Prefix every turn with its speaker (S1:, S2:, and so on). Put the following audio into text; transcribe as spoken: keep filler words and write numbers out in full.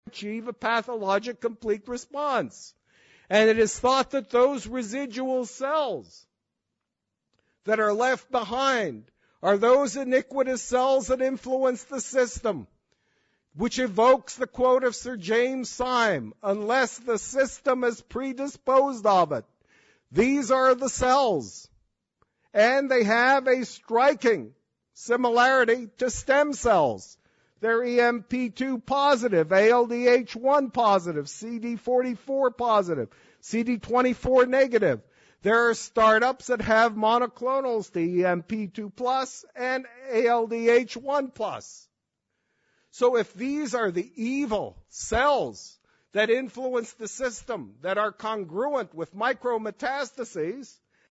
S1: achieve a pathologic complete response. And it is thought that those residual cells that are left behind are those iniquitous cells that influence the system, which evokes the quote of Sir James Syme, unless the system is predisposed of it. These are the cells, and they have a striking similarity to stem cells. They're E M P two positive, A L D H one positive, C D forty-four positive, C D twenty-four negative. There are startups that have monoclonals to E M P two plus and A L D H one plus. So if these are the evil cells that influence the system, that are congruent with micrometastases,